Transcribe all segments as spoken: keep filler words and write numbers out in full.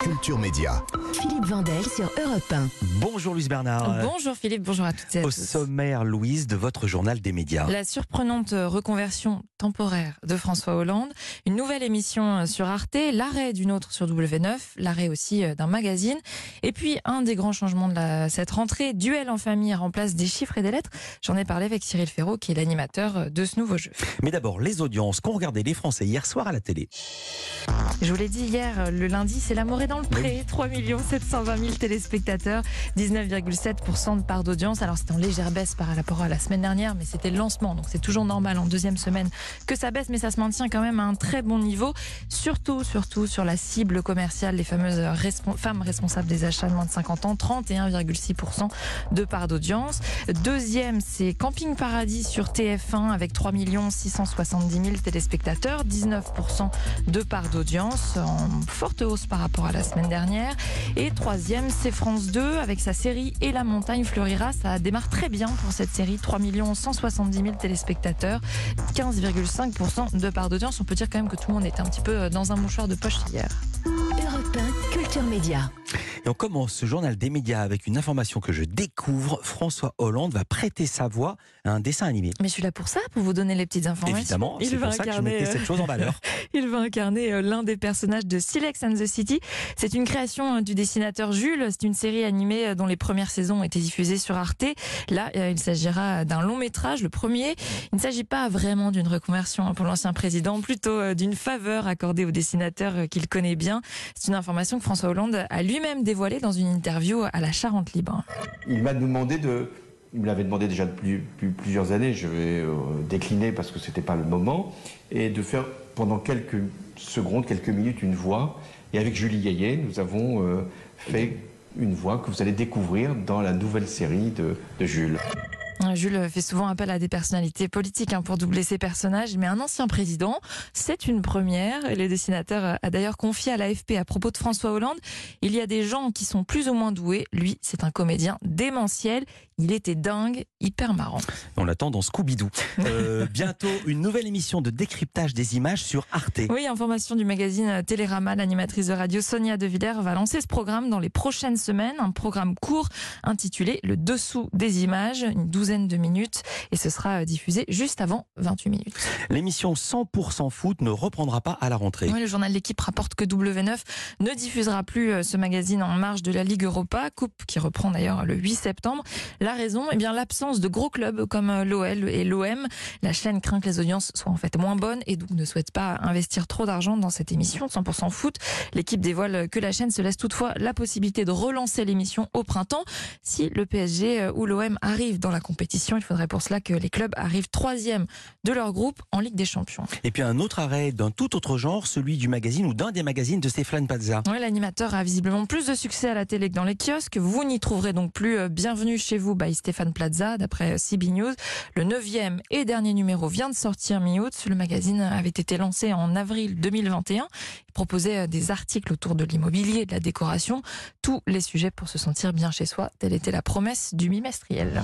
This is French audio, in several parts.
Culture Média. Philippe Vandel sur Europe un. Bonjour Louise Bernard. Bonjour Philippe, bonjour à toutes et à Au tous. sommaire, Louise, de votre journal des médias. La surprenante reconversion temporaire de François Hollande, une nouvelle émission sur Arte, l'arrêt d'une autre sur W neuf, l'arrêt aussi d'un magazine, et puis un des grands changements de la, cette rentrée, Duel en famille remplace des chiffres et des lettres. J'en ai parlé avec Cyril Ferraud qui est l'animateur de ce nouveau jeu. Mais d'abord, les audiences qu'ont regardé les Français hier soir à la télé. Je vous l'ai dit hier, le lundi, c'est l'amour est dans le pré. trois millions sept cent vingt mille téléspectateurs, dix-neuf virgule sept pour cent de part d'audience. Alors c'est en légère baisse par rapport à la semaine dernière, mais c'était le lancement, donc c'est toujours normal en deuxième semaine que ça baisse, mais ça se maintient quand même à un très bon niveau. Surtout, surtout sur la cible commerciale, les fameuses respons- femmes responsables des achats de moins de cinquante ans, trente et un virgule six pour cent de part d'audience. Deuxième, c'est Camping Paradis sur T F un avec trois millions six cent soixante-dix mille téléspectateurs, dix-neuf pour cent de part d'audience, en forte hausse par rapport à la semaine dernière. Et troisième, c'est France deux avec sa série Et la montagne fleurira. Ça démarre très bien pour cette série, trois millions cent soixante-dix mille téléspectateurs, quinze virgule cinq pour cent de part d'audience. On peut dire quand même que tout le monde était un petit peu dans un mouchoir de poche hier. Europe un, Culture Média. Et on commence ce journal des médias avec une information que je découvre. François Hollande va prêter sa voix à un dessin animé. Mais je suis là pour ça, pour vous donner les petites informations. Évidemment, Il c'est va pour ça que je incarner, mettais euh, cette chose en valeur. Il va incarner l'un des personnages de Silex and the City. C'est une création du dessinateur Jules. C'est une série animée dont les premières saisons ont été diffusées sur Arte. Là, il s'agira d'un long métrage, le premier. Il ne s'agit pas vraiment d'une reconversion pour l'ancien président, plutôt d'une faveur accordée au dessinateur qu'il connaît bien. C'est une information que François Hollande a lui-même dévoilée dans une interview à la Charente Libre. Il m'a demandé de... Il me l'avait demandé déjà depuis, depuis plusieurs années, je vais euh, décliner parce que c'était pas le moment, et de faire pendant quelques secondes, quelques minutes une voix. Et avec Julie Gaillet, nous avons euh, fait une voix que vous allez découvrir dans la nouvelle série de, de Jules. Jules fait souvent appel à des personnalités politiques hein, pour doubler ses personnages, mais un ancien président, c'est une première. Le dessinateur a d'ailleurs confié à l'A F P à propos de François Hollande, il y a des gens qui sont plus ou moins doués, lui c'est un comédien démentiel, il était dingue, hyper marrant. On l'attend dans Scooby-Doo. Euh, bientôt, une nouvelle émission de décryptage des images sur Arte. Oui, information du magazine Télérama, l'animatrice de radio Sonia De Villers va lancer ce programme dans les prochaines semaines, un programme court intitulé Le dessous des images, une douzaine de minutes, et ce sera diffusé juste avant vingt-huit minutes. L'émission cent pour cent foot ne reprendra pas à la rentrée. Oui, le journal L'équipe rapporte que W neuf ne diffusera plus ce magazine en marge de la Ligue Europa, coupe qui reprend d'ailleurs le huit septembre. La raison, eh bien l'absence de gros clubs comme l'O L et l'O M. La chaîne craint que les audiences soient en fait moins bonnes et donc ne souhaite pas investir trop d'argent dans cette émission cent pour cent foot. L'équipe dévoile que la chaîne se laisse toutefois la possibilité de relancer l'émission au printemps si le P S G ou l'O M arrivent dans la compétition. Il faudrait pour cela que les clubs arrivent troisième de leur groupe en Ligue des Champions. Et puis un autre arrêt d'un tout autre genre, celui du magazine ou d'un des magazines de Stéphane Plaza. Oui, l'animateur a visiblement plus de succès à la télé que dans les kiosques. Vous n'y trouverez donc plus Bienvenue chez vous by Stéphane Plaza, d'après C B News. Le neuvième et dernier numéro vient de sortir mi-août. Le magazine avait été lancé en avril deux mille vingt et un. Il proposait des articles autour de l'immobilier et de la décoration. Tous les sujets pour se sentir bien chez soi. Telle était la promesse du bimestriel.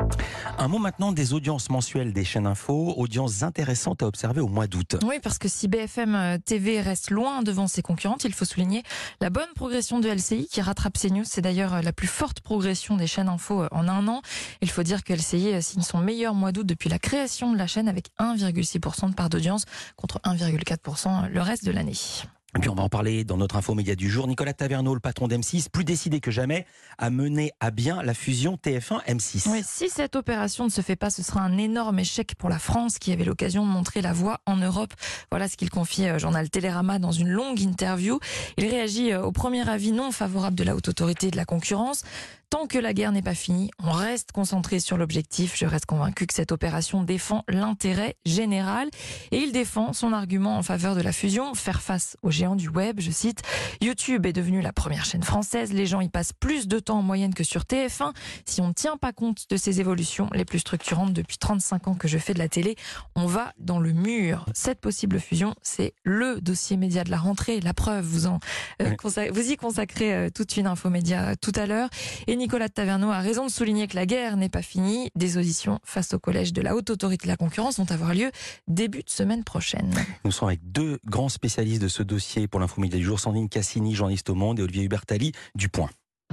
Un mot maintenant des audiences mensuelles des chaînes info, audiences intéressantes à observer au mois d'août. Oui, parce que si B F M T V reste loin devant ses concurrentes, il faut souligner la bonne progression de L C I qui rattrape CNews. C'est d'ailleurs la plus forte progression des chaînes info en un an. Il faut dire que L C I signe son meilleur mois d'août depuis la création de la chaîne avec un virgule six pour cent de part d'audience contre un virgule quatre pour cent le reste de l'année. Et puis on va en parler dans notre info média du jour. Nicolas Taverneau, le patron d'M six, plus décidé que jamais à mener à bien la fusion T F un M six. Oui, si cette opération ne se fait pas, ce sera un énorme échec pour la France qui avait l'occasion de montrer la voie en Europe. Voilà ce qu'il confie au journal Télérama dans une longue interview. Il réagit au premier avis non favorable de la Haute Autorité de la Concurrence. Tant que la guerre n'est pas finie, on reste concentré sur l'objectif. Je reste convaincu que cette opération défend l'intérêt général. Et il défend son argument en faveur de la fusion, faire face aux géants du web. Je cite, YouTube est devenu la première chaîne française. Les gens y passent plus de temps en moyenne que sur T F un. Si on ne tient pas compte de ces évolutions les plus structurantes depuis trente-cinq ans que je fais de la télé, on va dans le mur. Cette possible fusion, c'est le dossier média de la rentrée. La preuve, vous, en, euh, consac- vous y consacrez euh, toute une info média euh, tout à l'heure. Et Nicolas Taverneau a raison de souligner que la guerre n'est pas finie. Des auditions face au collège de la Haute Autorité de la Concurrence vont avoir lieu début de semaine prochaine. Nous sommes avec deux grands spécialistes de ce dossier. dossier pour l'info média du jour. Sandrine Cassini, journaliste au Monde, et Olivier Hubertali du Point.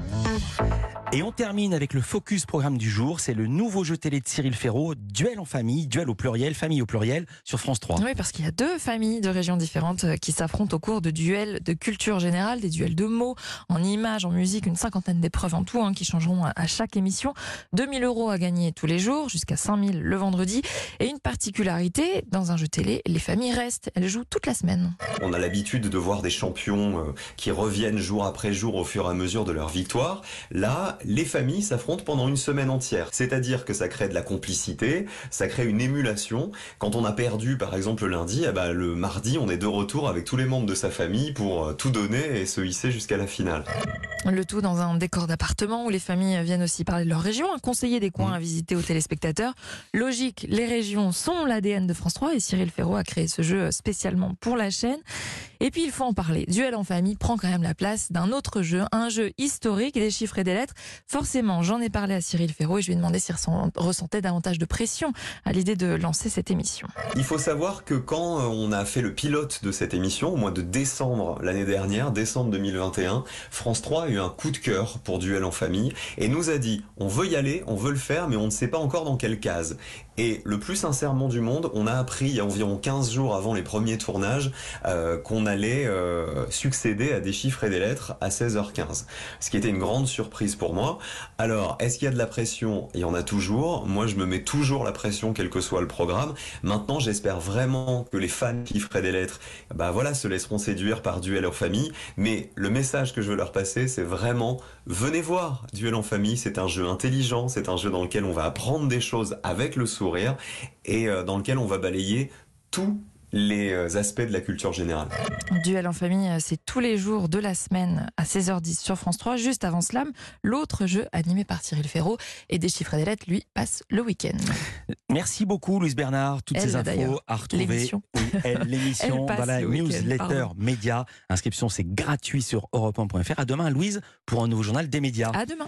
Et on termine avec le focus programme du jour. C'est le nouveau jeu télé de Cyril Ferraud, Duel en famille, duel au pluriel, famille au pluriel, sur France trois. Oui, parce qu'il y a deux familles de régions différentes qui s'affrontent au cours de duels de culture générale, des duels de mots, en images, en musique, une cinquantaine d'épreuves en tout, hein, qui changeront à chaque émission. deux mille euros à gagner tous les jours, jusqu'à cinq mille le vendredi. Et une particularité, dans un jeu télé, les familles restent. Elles jouent toute la semaine. On a l'habitude de voir des champions euh, qui reviennent jour après jour au fur et à mesure de leur victoire. Là, les familles s'affrontent pendant une semaine entière. C'est-à-dire que ça crée de la complicité, ça crée une émulation. Quand on a perdu, par exemple, le lundi, eh ben, le mardi, on est de retour avec tous les membres de sa famille pour euh, tout donner et se hisser jusqu'à la finale. Le tout dans un décor d'appartement où les familles viennent aussi parler de leur région, conseiller des coins à visiter aux téléspectateurs. Logique, les régions sont l'A D N de France trois et Cyril Ferraud a créé ce jeu spécialement pour la chaîne. Et puis il faut en parler. Duel en famille prend quand même la place d'un autre jeu, un jeu historique, des chiffres et des lettres. Forcément, j'en ai parlé à Cyril Ferraud et je lui ai demandé s'il ressentait davantage de pression à l'idée de lancer cette émission. Il faut savoir que quand on a fait le pilote de cette émission, au mois de décembre l'année dernière, décembre deux mille vingt et un, France trois a eu un coup de cœur pour Duel en famille et nous a dit on veut y aller, on veut le faire, mais on ne sait pas encore dans quelle case. Et le plus sincèrement du monde, on a appris il y a environ quinze jours avant les premiers tournages euh, qu'on allait euh, succéder à des chiffres et des lettres à seize heures quinze. Ce qui était une grande surprise pour moi. Alors, est-ce qu'il y a de la pression? Il y en a toujours. Moi, je me mets toujours la pression, quel que soit le programme. Maintenant, j'espère vraiment que les fans de chiffres et des lettres, bah voilà, se laisseront séduire par Duel en famille. Mais le message que je veux leur passer, c'est vraiment, venez voir Duel en famille. C'est un jeu intelligent, c'est un jeu dans lequel on va apprendre des choses avec le sourire et dans lequel on va balayer tous les aspects de la culture générale. Duel en famille, c'est tous les jours de la semaine à seize heures dix sur France trois. Juste avant Slam, l'autre jeu animé par Cyril Ferraud et des chiffres et des lettres, lui, passe le week-end. Merci beaucoup, Louise Bernard. Toutes Elle, ces infos à retrouver. L'émission. Oui, elle, l'émission Elle dans la passe le newsletter pardon. média. Inscription, c'est gratuit sur europe un point f r. À demain, Louise, pour un nouveau journal des médias. À demain.